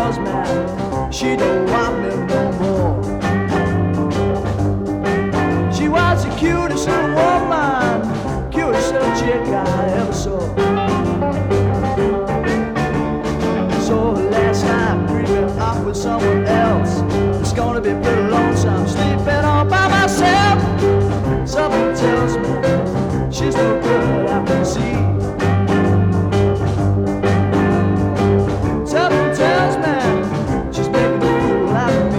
tells me she don't want me no more. She was the cutest little woman, cutest little chick I ever saw. So last night, creeping off with someone else, it's gonna be pretty lonesome sleeping all by myself. Something tells me she's no good, I can see. Something tells me she's making a fool out of me.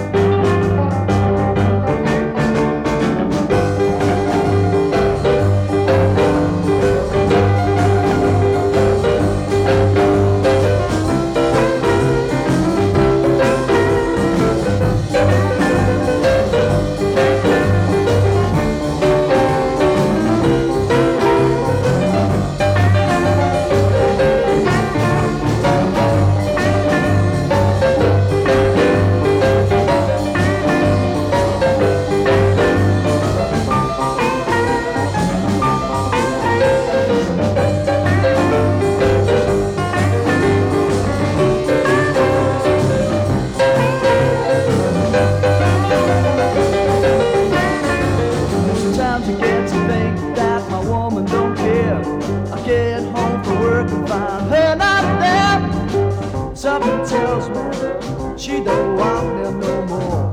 Something tells me she don't want me no more.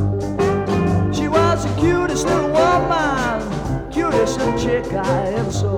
She was the cutest little woman, cutest little chick I ever saw.